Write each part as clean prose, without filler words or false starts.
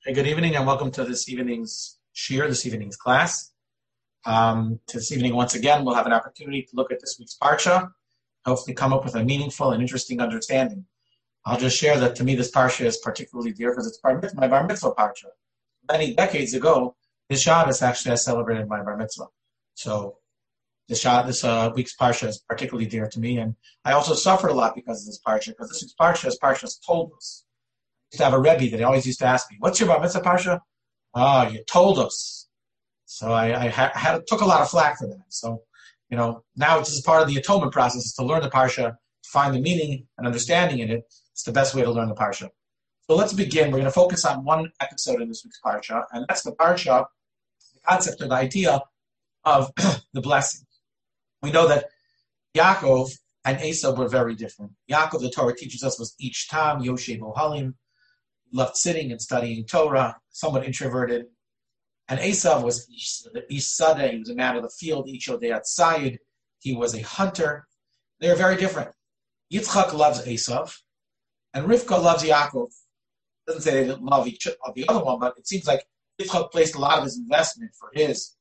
Hey, good evening and welcome to this evening's shir, this evening's class. This evening, once again, we'll have an opportunity to look at this week's parsha, hopefully come up with a meaningful and interesting understanding. I'll just share that to me this parsha is particularly dear because it's my bar mitzvah parsha. Many decades ago, this Shabbos actually I celebrated my bar mitzvah. So this week's parsha is particularly dear to me, and I also suffered a lot because of this parsha, because this week's parsha is Parshas Toldos. To have a Rebbe that he always used to ask me, "What's your bar mitzvah parsha?" "Oh, you told us." So I took a lot of flack for that. So, now this is part of the atonement process, is to learn the parsha, to find the meaning and understanding in it. It's the best way to learn the parsha. So let's begin. We're going to focus on one episode in this week's parsha, and that's the parsha, the concept or the idea of the blessing. We know that Yaakov and Esav were very different. Yaakov, the Torah teaches us, was Ish Tam, Yoshev Ohalim, loved sitting and studying Torah, somewhat introverted. And Esav was Ish Sadeh, he was a man of the field, Ish Odeat Sayid, he was a hunter. They are very different. Yitzchak loves Esav, and Rivka loves Yaakov. It doesn't say they didn't love each of the other one, but it seems like Yitzchak placed a lot of his investment for his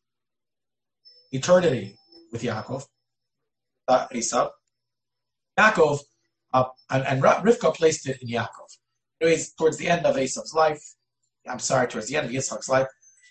eternity with Yaakov, Esav. Yaakov, and Rivka placed it in Yaakov. Anyways, towards the end of Esav's life, towards the end of Yitzchak's life,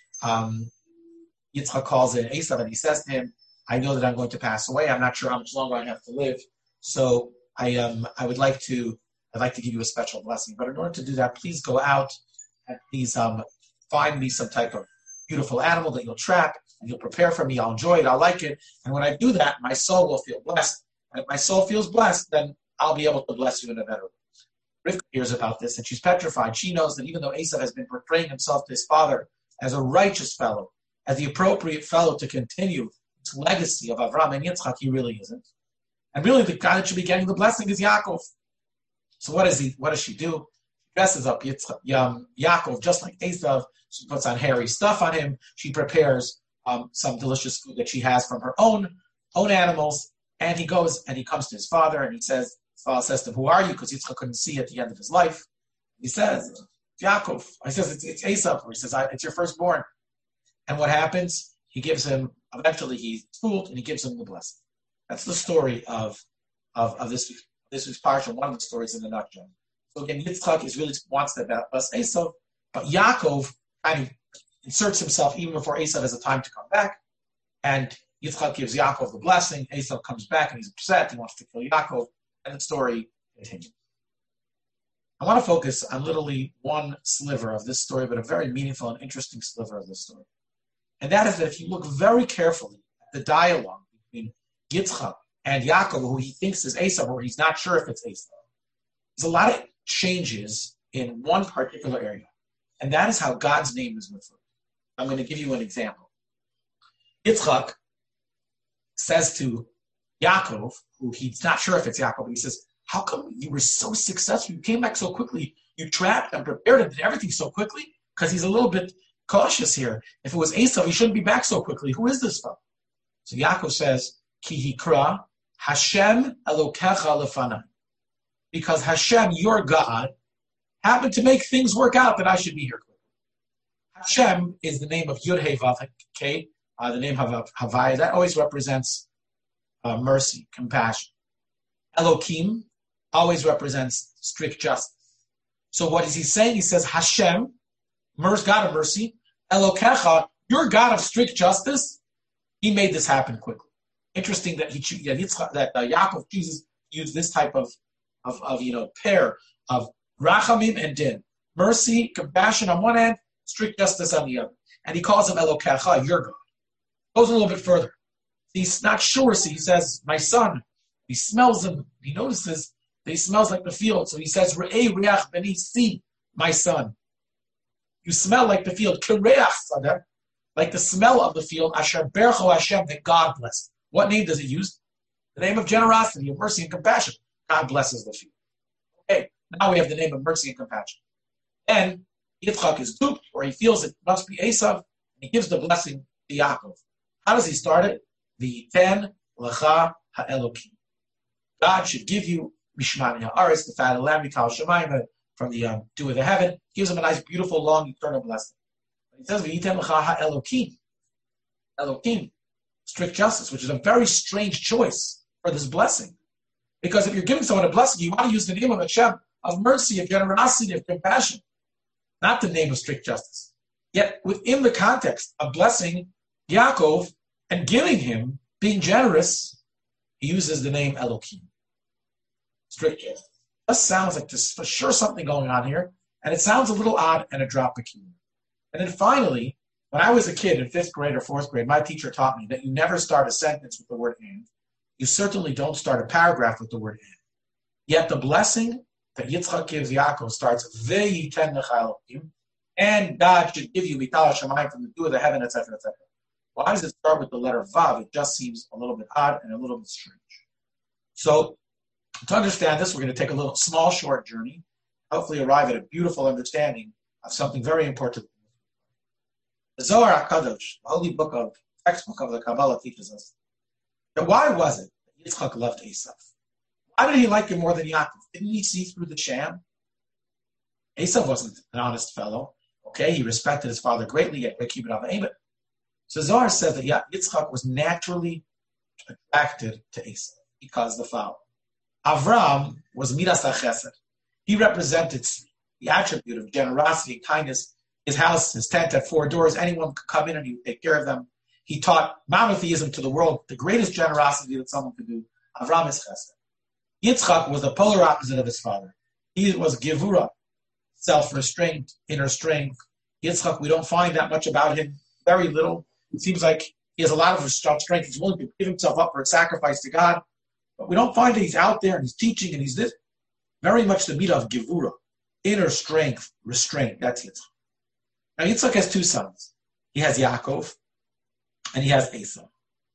Yitzchak calls in Esav and he says to him, "I know that I'm going to pass away. I'm not sure how much longer I have to live. So I'd like to give you a special blessing. But in order to do that, please go out and please find me some type of beautiful animal that you'll trap and you'll prepare for me. I'll enjoy it. I'll like it. And when I do that, my soul will feel blessed. And if my soul feels blessed, then I'll be able to bless you in a better way." Rivka hears about this and she's petrified. She knows that even though Esav has been portraying himself to his father as a righteous fellow, as the appropriate fellow to continue its legacy of Avraham and Yitzchak, he really isn't. And really the guy that should be getting the blessing is Yaakov. So what does she do? She dresses up Yaakov just like Esav. She puts on hairy stuff on him. She prepares some delicious food that she has from her own animals. And he goes and he comes to his father and his father says to him, "Who are you?" Because Yitzchak couldn't see at the end of his life. He says, "Yaakov." He says, it's Esav. He says, "It's your firstborn." And what happens? He gives him, eventually he's fooled and he gives him the blessing. That's the story of this week's parsha, one of the stories in a nutshell. So again, Yitzchak really wants to bless Esav, but Yaakov kind of inserts himself even before Esav has a time to come back. And Yitzchak gives Yaakov the blessing. Esav comes back and he's upset. He wants to kill Yaakov. And the story continues. I want to focus on literally one sliver of this story, but a very meaningful and interesting sliver of this story. And that is that if you look very carefully at the dialogue between Yitzchak and Yaakov, who he thinks is Esav, or he's not sure if it's Esav, there's a lot of changes in one particular area. And that is how God's name is referred. I'm going to give you an example. Yitzchak says to Yaakov, who he's not sure if it's Yaakov, but he says, "How come you were so successful? You came back so quickly. You trapped and prepared and did everything so quickly?" Because he's a little bit cautious here. If it was Esav, he shouldn't be back so quickly. Who is this fellow? So Yaakov says, "Ki hikra Hashem Elokecha lefanai." Because Hashem, your God, happened to make things work out that I should be here quickly. Hashem is the name of Yud Hey Vav Kei, the name of Havaya. That always represents mercy, compassion. Elokim always represents strict justice. So what is he saying? He says, Hashem, God of mercy, Elokecha, your God of strict justice, he made this happen quickly. Interesting that Yaakov chooses to use this type of pair of Rachamim and Din. Mercy, compassion on one hand, strict justice on the other. And he calls him Elokecha, your God. Goes a little bit further. He's not sure, so he says, "My son." He smells him. He notices that he smells like the field. So he says, "Re'ei riach beni," see, my son. You smell like the field. Kireach sadeh, like the smell of the field. Asher bercho Hashem, that God bless. What name does he use? The name of generosity, of mercy and compassion. God blesses the field. Okay, now we have the name of mercy and compassion. And Yitzchak is duped, or he feels it must be Esav, and he gives the blessing to Yaakov. How does he start it? V'iten lecha ha'elokim. God should give you Mishmani ha'aretz, the fat of the lamb, Mikal Shemayim, dew of the heaven, gives him a nice, beautiful, long, eternal blessing. He says, "V'yitem lecha ha'elokim," Elokim, strict justice, which is a very strange choice for this blessing. Because if you're giving someone a blessing, you want to use the name of Hashem, of mercy, of generosity, of compassion, not the name of strict justice. Yet within the context of blessing Yaakov and giving him, being generous, he uses the name Elokim. Strict justice. This sounds like there's for sure something going on here, and it sounds a little odd and a drop peculiar. And then finally, when I was a kid in 5th grade or 4th grade, my teacher taught me that you never start a sentence with the word and. You certainly don't start a paragraph with the word and. Yet the blessing that Yitzchak gives Yaakov starts, Ve'yiten lecha Elokim, and God should give you Mital Shamayim from the dew of the heaven, etc., etc. Why does it start with the letter Vav? It just seems a little bit odd and a little bit strange. So, to understand this, we're going to take a little small, short journey, hopefully arrive at a beautiful understanding of something very important. The Zohar HaKadosh, the holy textbook of the Kabbalah, teaches us that why was it that Yitzchak loved Esav? Why did he like him more than Yaakov? Didn't he see through the sham? Esav wasn't an honest fellow. Okay, he respected his father greatly, yet keep it on the aim. So Zohar says that Yitzchak was naturally attracted to Esav because the following. Avram was Midas HaChesed. He represented the attribute of generosity, kindness. His house, his tent had 4 doors. Anyone could come in and he would take care of them. He taught monotheism to the world, the greatest generosity that someone could do. Avram is Chesed. Yitzchak was the polar opposite of his father. He was Gevura, self-restraint, inner strength. Yitzchak, we don't find that much about him, very little. It seems like he has a lot of strength. He's willing to give himself up for a sacrifice to God. But we don't find that he's out there and he's teaching and he's this. Very much the midah of Gevura, inner strength, restraint. That's Yitzchak. Now Yitzchak has 2 sons. He has Yaakov and he has Esav.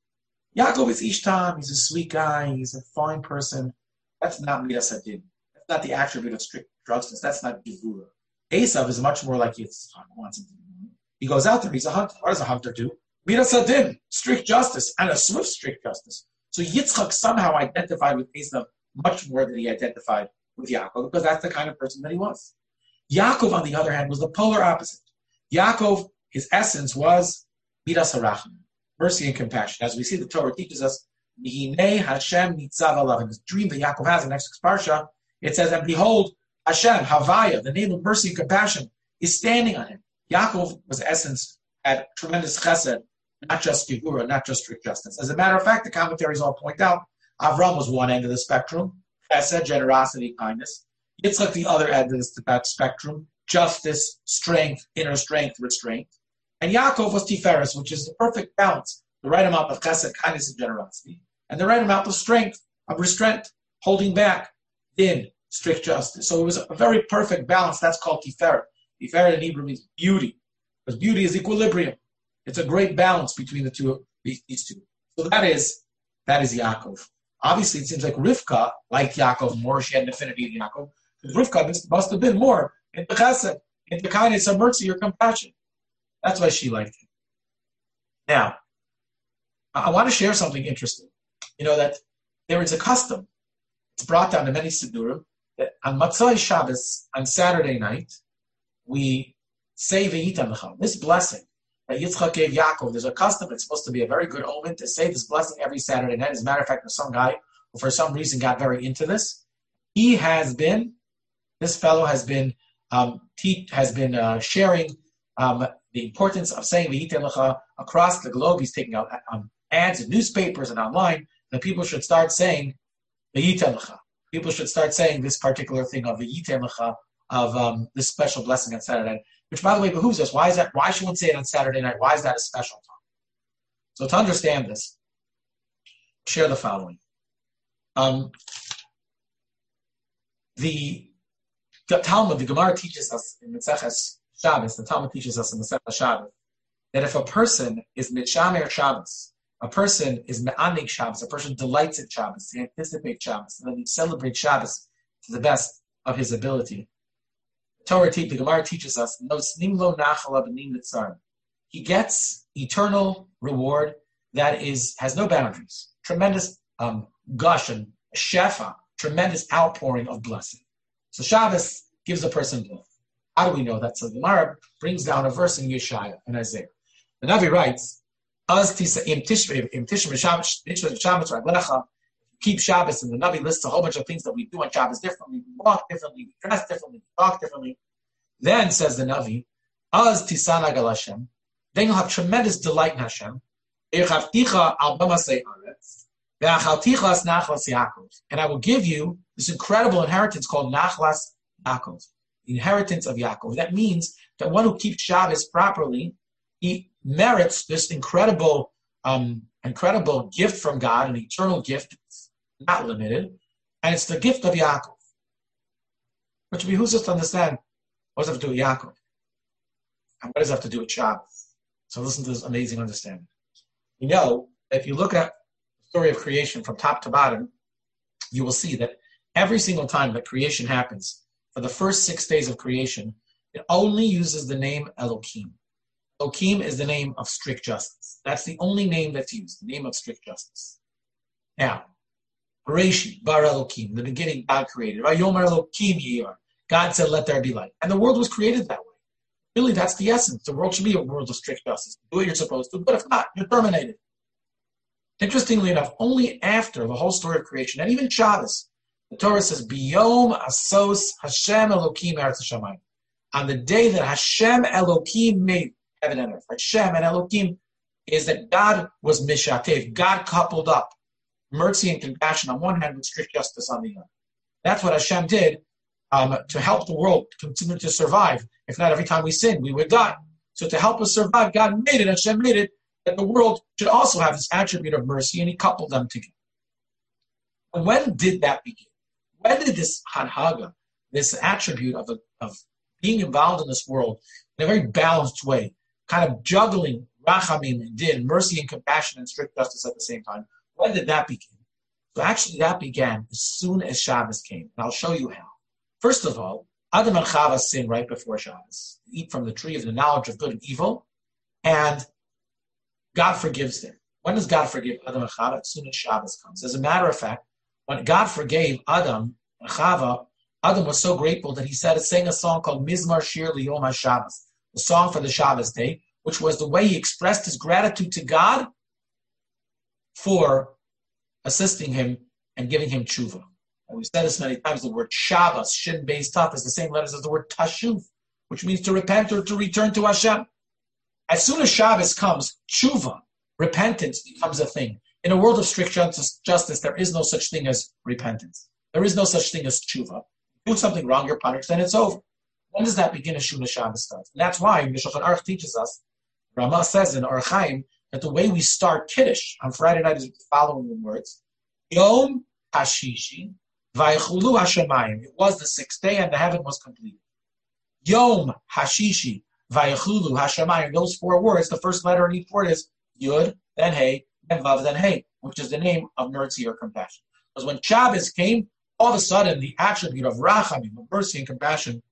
Yaakov is Ishtam. He's a sweet guy. He's a fine person. That's not midas hadin. That's not the attribute of strict justice. That's not Gevura. Esav is much more like Yitzchak wants him to be. He goes out there. He's a hunter. What does a hunter do? Midas hadin, strict justice, and a swift strict justice. So Yitzchak somehow identified with Esav much more than he identified with Yaakov, because that's the kind of person that he was. Yaakov, on the other hand, was the polar opposite. Yaakov, his essence was midas harachim, mercy and compassion. As we see, the Torah teaches us, Mihinei Hashem nitzav alav. In this dream that Yaakov has in next parsha, it says, and behold, Hashem, Havaya, the name of mercy and compassion, is standing on him. Yaakov was essence, had tremendous chesed, not just gevura, not just strict justice. As a matter of fact, the commentaries all point out, Avram was one end of the spectrum, chesed, generosity, kindness. Yitzchak, the other end of that spectrum, justice, strength, inner strength, restraint. And Yaakov was Tiferes, which is the perfect balance, the right amount of chesed, kindness, and generosity, and the right amount of strength, of restraint, holding back, din, strict justice. So it was a very perfect balance. That's called Tiferet. Tiferet in Hebrew means beauty, because beauty is equilibrium. It's a great balance between the two, these two. So that is Yaakov. Obviously, it seems like Rivka liked Yaakov more. She had an affinity to Yaakov. Because Rivka must have been more into chesed, into kindness or mercy or compassion. That's why she liked him. Now, I want to share something interesting. You know that there is a custom. It's brought down to many Siddurim that on Matzai Shabbos, on Saturday night, we say V'yitam Lecha. This blessing that Yitzchak gave Yaakov, there's a custom. It's supposed to be a very good omen to say this blessing every Saturday night. As a matter of fact, there's some guy who for some reason got very into this. This fellow has been sharing the importance of saying V'yitam Lecha across the globe. He's taking out ads in newspapers and online that people should start saying V'yitam Lecha. People should start saying this particular thing of V'yitam Lecha, of this special blessing on Saturday night, which, by the way, behooves us. Why is that? Why should one say it on Saturday night? Why is that a special time? So to understand this, share the following. The Talmud, the Gemara teaches us in Maseches Shabbos, the Talmud teaches us in Maseches Shabbos, that if a person is Mitshamer Shabbos, a person is Me'anig Shabbos, a person delights in Shabbos, he anticipates Shabbos, and then he celebrates Shabbos to the best of his ability. The Gemara teaches us, he gets eternal reward that has no boundaries. Tremendous gush and shefa, tremendous outpouring of blessing. So Shabbos gives the person blood. How do we know that? So the Gemara brings down a verse in Yeshaya and Isaiah. The Navi writes, keep Shabbos, and the Navi lists a whole bunch of things that we do on Shabbos differently. We walk differently, we dress differently, we talk differently. Then, says the Navi, Az Tisana Gal Hashem, then you'll have tremendous delight in Hashem. And I will give you this incredible inheritance called Nachlas Yaakov, the inheritance of Yaakov. That means that one who keeps Shabbos properly, he merits this incredible gift from God, an eternal gift, not limited, and it's the gift of Yaakov. Which behooves us to understand what does it have to do with Yaakov, and what does it have to do with Shabbos. So listen to this amazing understanding. You know, if you look at the story of creation from top to bottom, you will see that every single time that creation happens, for the first 6 days of creation, it only uses the name Elohim. Elohim is the name of strict justice. That's the only name that's used, the name of strict justice. Now, Bereshit, Bar Elohim, the beginning God created. Vayomer Elohim Yiyar. God said, let there be light. And the world was created that way. Really, that's the essence. The world should be a world of strict justice. Do what you're supposed to, but if not, you're terminated. Interestingly enough, only after the whole story of creation, and even Shabbos, the Torah says, Biyom Asos Hashem Elohim Eretz Hashamayim. On the day that Hashem Elohim made heaven and earth. Hashem and Elohim is that God was mishatev. God coupled up mercy and compassion on one hand with strict justice on the other. That's what Hashem did to help the world continue to survive. If not, every time we sin, we would die. So to help us survive, God made it, Hashem made it, that the world should also have this attribute of mercy, and he coupled them together. And when did that begin? When did this hanhaga, this attribute of being involved in this world in a very balanced way, kind of juggling rachamim and din, mercy and compassion and strict justice at the same time, when did that begin? So actually that began as soon as Shabbos came, and I'll show you how. First of all, Adam and Chava sinned right before Shabbos. They eat from the tree of the knowledge of good and evil, and God forgives them. When does God forgive Adam and Chava? As soon as Shabbos comes. As a matter of fact, when God forgave Adam and Chava, Adam was so grateful that he sang a song called Mizmar Shir Liyom HaShabbos, the song for the Shabbos day, which was the way he expressed his gratitude to God for assisting him and giving him tshuva. And we've said this many times, the word Shabbos, Shin Beis Tav, is the same letters as the word Tashuv, which means to repent or to return to Hashem. As soon as Shabbos comes, tshuva, repentance, becomes a thing. In a world of strict justice, there is no such thing as repentance. There is no such thing as tshuva. Do something wrong, you're punished, then it's over. When does that begin as soon as Shabbos starts? And that's why the Shulchan Aruch teaches us, Rama says in Orach Chaim, that the way we start Kiddush on Friday night is with the following words: Yom Hashishi Vaychulu Hashemayim. It was the 6th day and the heaven was completed. Yom Hashishi Vaychulu Hashemayim. Those 4 words, the first letter in each word is Yud, then Hey, then Vav, then Hey, which is the name of mercy or compassion. Because when Shabbos came, all of a sudden the attribute of Rachamim, of mercy and compassion,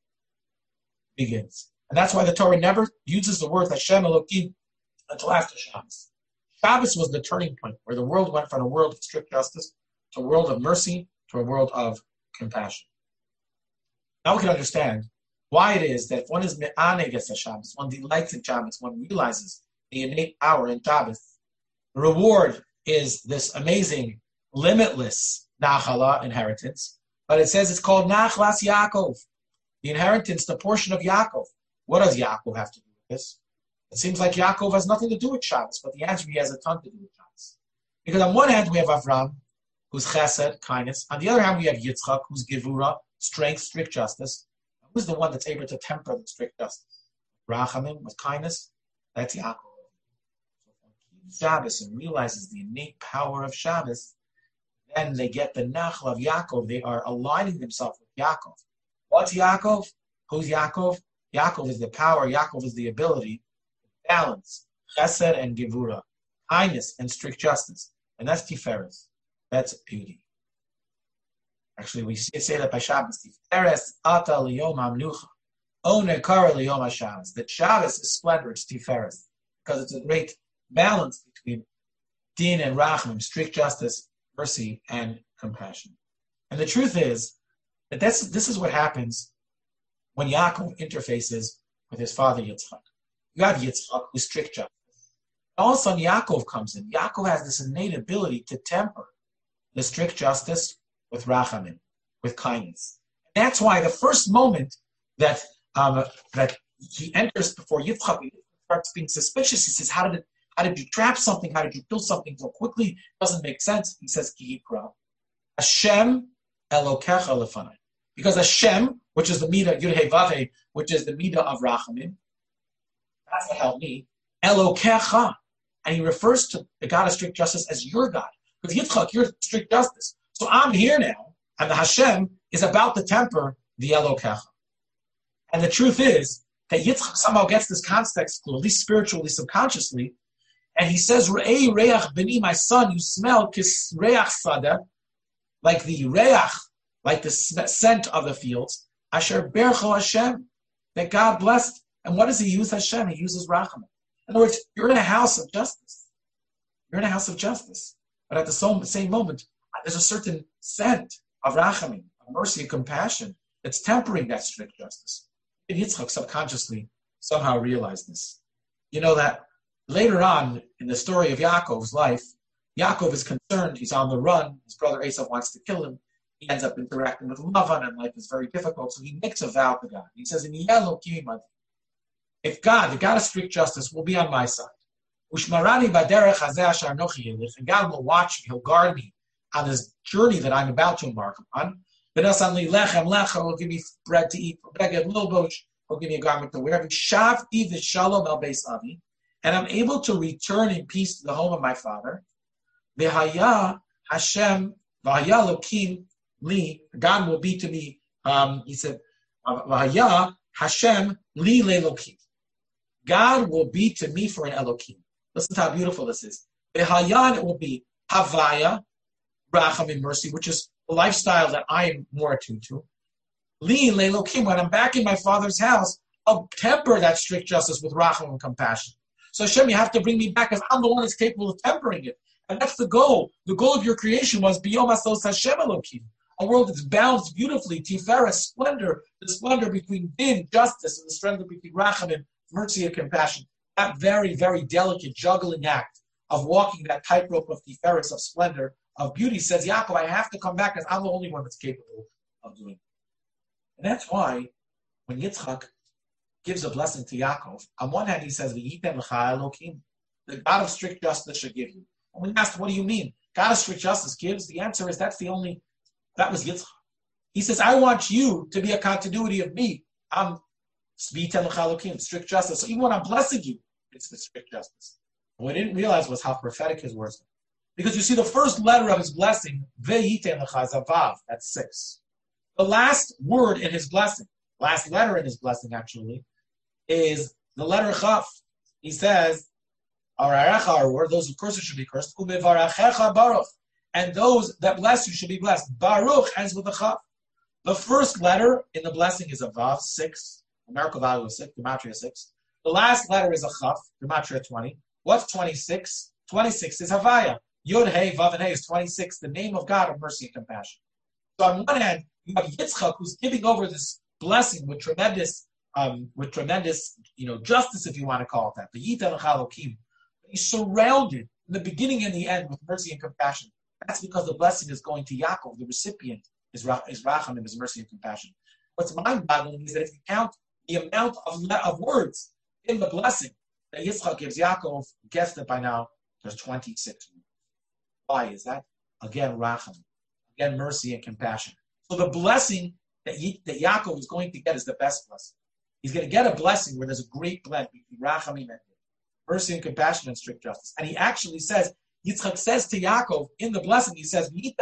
begins. And that's why the Torah never uses the word Hashem Elohim until after Shabbos. Shabbos was the turning point where the world went from a world of strict justice to a world of mercy to a world of compassion. Now we can understand why it is that if one is me'aneg es Shabbos, one delights in Shabbos, one realizes the innate power in Shabbos. The reward is this amazing, limitless nachala, inheritance, but it says it's called Nachlas Yaakov, the inheritance, the portion of Yaakov. What does Yaakov have to do with this? It seems like Yaakov has nothing to do with Shabbos, but the answer, he has a ton to do with Shabbos. Because on one hand, we have Avram, who's chesed, kindness. On the other hand, we have Yitzchak, who's gevura, strength, strict justice. Who's the one that's able to temper the strict justice? Rachamim, with kindness, that's Yaakov. So if one keeps Shabbos and realizes the innate power of Shabbos, then they get the nachla of Yaakov. They are aligning themselves with Yaakov. What's Yaakov? Who's Yaakov? Yaakov is the power. Yaakov is the ability to balance chesed and gevura, kindness and strict justice. And that's Tiferes. That's beauty. Actually, we say that by Shabbos. Tiferes ata liyom hamnucha. Oner kara liyom haShabbos. That Shabbos is splendor. It's Tiferes. Because it's a great balance between din and rachmim, strict justice, mercy, and compassion. And the truth is that this is what happens when Yaakov interfaces with his father Yitzchak. You have Yitzchak, who's strict justice. All of a sudden, Yaakov comes in. Yaakov has this innate ability to temper the strict justice with rachamim, with kindness. And that's why the first moment that he enters before Yitzchak, he starts being suspicious. He says, "How did you trap something? How did you kill something so quickly? It doesn't make sense." He says, "Ki yikra Hashem Elokecha lefanai," because Hashem, which is the midah Yud-Heh Vav-Heh, which is the midah of rachamim, that's what helped me. Elokecha. And he refers to the God of strict justice as your God. Because Yitzchak, you're strict justice. So I'm here now, and the Hashem is about to temper the Elokecha. And the truth is that Yitzchak somehow gets this context clue, at least spiritually, subconsciously, and he says, Re'ei reach b'ni, my son, you smell kis reach sadeh, like the reach, like the scent of the fields, asher bercho Hashem, that God blessed. And what does he use Hashem? He uses rachamim. In other words, you're in a house of justice. You're in a house of justice. But at the same moment, there's a certain scent of rachamim, of mercy and compassion that's tempering that strict justice. And Yitzchak subconsciously somehow realized this. You know that later on in the story of Yaakov's life, Yaakov is concerned, he's on the run, his brother Esav wants to kill him, he ends up interacting with Lavan, and life is very difficult, so he makes a vow to God. He says, if God, the God of strict justice, will be on my side, and God will watch me, he'll guard me on this journey that I'm about to embark upon, he'll give me bread to eat, he'll give me a garment to wear, and I'm able to return in peace to the home of my father. Hashem, God will be to me, he said, Hashem li lelokim. God will be to me for an Elokim. Listen to how beautiful this is. Behayan, it will be Havaya, Rachamim, mercy, which is the lifestyle that I am more attuned to. Li lelokim, when I'm back in my father's house, I'll temper that strict justice with Rachamim and compassion. So Hashem, you have to bring me back because I'm the one that's capable of tempering it. And that's the goal. The goal of your creation was Biyom Asos Hashem Elokim. A world that's balanced beautifully, Tiferet, splendor, the splendor between din, justice, and the splendor between Rachamim, mercy and compassion. That very, very delicate juggling act of walking that tightrope of Tiferet, of splendor, of beauty, says, Yaakov, I have to come back because I'm the only one that's capable of doing it. And that's why when Yitzchak gives a blessing to Yaakov, on one hand he says, V'yitem l'cha Elokim, the God of strict justice should give you. And we asked, what do you mean? God of strict justice gives? The answer is that was Yitzchak. He says, I want you to be a continuity of me. I'm strict justice. So even when I'm blessing you, it's the strict justice. And what we didn't realize was how prophetic his words were. Because you see the first letter of his blessing, Vav, that's 6. The last word in his blessing, last letter in his blessing actually, is the letter Chaf. He says, our word, those who curse you should be cursed. And those that bless you should be blessed. Baruch ends with a Chaf. The first letter in the blessing is a Vav, 6. Numerical value is 6, Gematria 6. The last letter is a Chaf, Gematria 20. What's 26? 26 is Havaya. Yod, Hey, Vav, and Hey is 26, the name of God of mercy and compassion. So on one hand, you have Yitzchak who's giving over this blessing with tremendous, justice, if you want to call it that. The Yitel Chalokim. He's surrounded in the beginning and the end with mercy and compassion. That's because the blessing is going to Yaakov. The recipient is Rachamim, is mercy and compassion. What's mind-boggling is that if you count the amount of words in the blessing that Yitzchak gives Yaakov, guess that by now there's 26. Why is that? Again, Rachamim. Again, mercy and compassion. So the blessing that Yaakov is going to get is the best blessing. He's going to get a blessing where there's a great blend between Rachamim and mercy and compassion and strict justice. And he actually says, Yitzchak says to Yaakov in the blessing, he says, He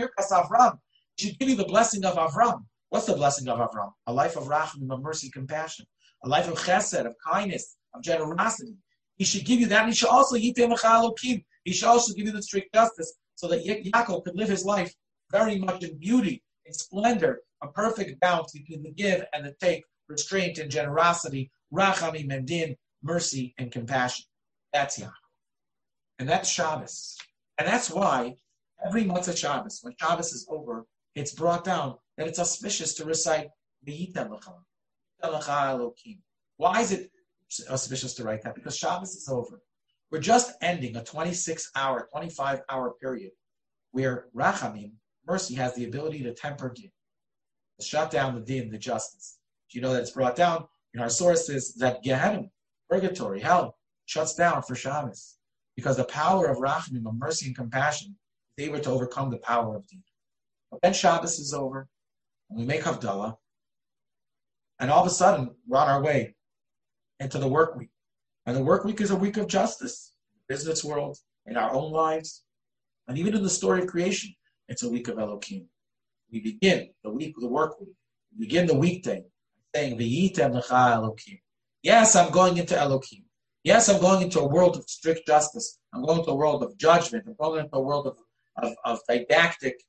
should give you the blessing of Avram. What's the blessing of Avram? A life of rachamim, of mercy, compassion. A life of chesed, of kindness, of generosity. He should give you that, and he should also He should also give you the strict justice, so that Yaakov could live his life very much in beauty, in splendor, a perfect balance between the give and the take, restraint and generosity, rachamim and din, mercy and compassion. That's Yaakov. And that's Shabbos. And that's why every Matzah Shabbos, when Shabbos is over, it's brought down that it's auspicious to recite V'yitem L'cha. Why is it auspicious to write that? Because Shabbos is over. We're just ending a 26-hour, 25-hour period where Rachamim, mercy, has the ability to temper din, to shut down the din, the justice. Do you know that it's brought down in our sources that Gehenna, purgatory, hell, shuts down for Shabbos because the power of Rachamim, of mercy and compassion, is able to overcome the power of din. But then Shabbos is over, and we make Havdalah, and all of a sudden we're on our way into the work week. And the work week is a week of justice in the business world, in our own lives, and even in the story of creation, it's a week of Elohim. We begin the week of the work week. We begin the weekday saying, V'yitem lecha Elohim. Yes, I'm going into Elohim. Yes, I'm going into a world of strict justice. I'm going into a world of judgment. I'm going into a world of didactic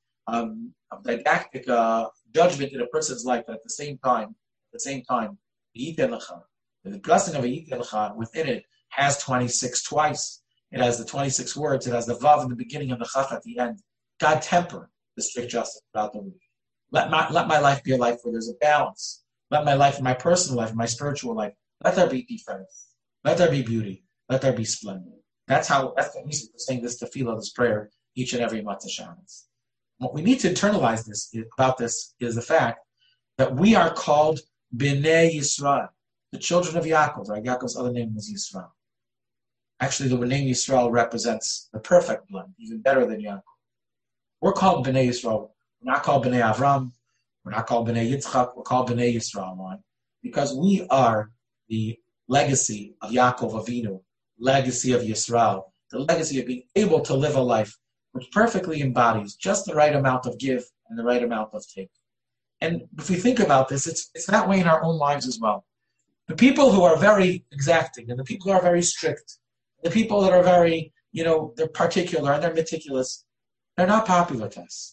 judgment in a person's life. But at the same time, V'yitem lecha. The blessing of V'yitem lecha within it has 26 twice. It has the 26 words. It has the vav in the beginning and the chaf at the end. God temper the strict justice throughout the week. Let my life be a life where there's a balance. Let my life, my personal life, my spiritual life, let there be defense. Let there be beauty. Let there be splendor. That's the reason for saying this tefillah, this prayer, each and every Matzah Shabbos. What we need to internalize about this is the fact that we are called Bnei Yisrael, the children of Yaakov. Right? Yaakov's other name was Yisrael. Actually, the name Yisrael represents the perfect blood, even better than Yaakov. We're called Bnei Yisrael. We're not called Bnei Avram. We're not called Bnei Yitzchak. We're called Bnei Yisrael. Why? Because we are the legacy of Yaakov Avinu, legacy of Yisrael, the legacy of being able to live a life which perfectly embodies just the right amount of give and the right amount of take. And if we think about this, it's that way in our own lives as well. The people who are very exacting and the people who are very strict, the people that are very, they're particular and they're meticulous, they're not popular to us.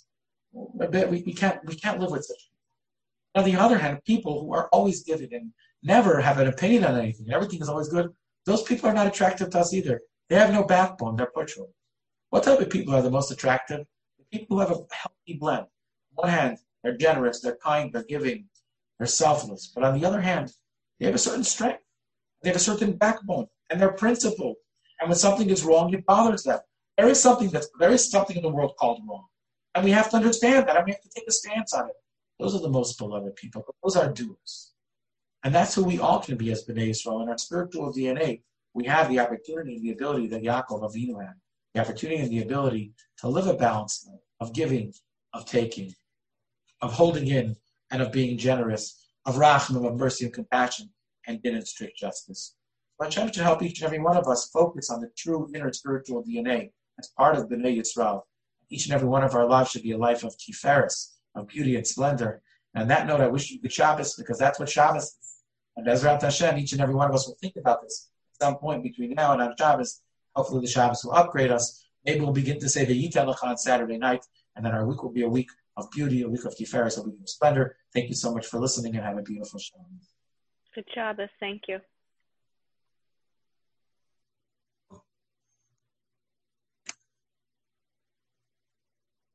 We can't live with such. On the other hand, people who are always giving and never have an opinion on anything, everything is always good, those people are not attractive to us either. They have no backbone, they're pushover. What type of people are the most attractive? The people who have a healthy blend. On one hand, they're generous, they're kind, they're giving, they're selfless. But on the other hand, they have a certain strength, they have a certain backbone, and they're principled. And when something is wrong, it bothers them. There is something in the world called wrong. And we have to understand that, and we have to take a stance on it. Those are the most beloved people. Those are doers. And that's who we all can be as Bnei Yisrael. In our spiritual DNA, we have the opportunity and the ability that Yaakov Avinu had. The opportunity and the ability to live a balanced life of giving, of taking, of holding in, and of being generous, of rachmim, of mercy and compassion, and din and strict justice. So Hashem should help each and every one of us focus on the true inner spiritual DNA as part of Bnei Yisrael. Each and every one of our lives should be a life of tiferes, of beauty and splendor. And on that note, I wish you good Shabbos, because that's what Shabbos is. And Bezrat Hashem, each and every one of us will think about this at some point between now and on Shabbos. Hopefully the Shabbos will upgrade us. Maybe we'll begin to say the Yitel Lecha on Saturday night, and then our week will be a week of beauty, a week of tiferes, a week of splendor. Thank you so much for listening, and have a beautiful Shabbos. Good Shabbos. Thank you.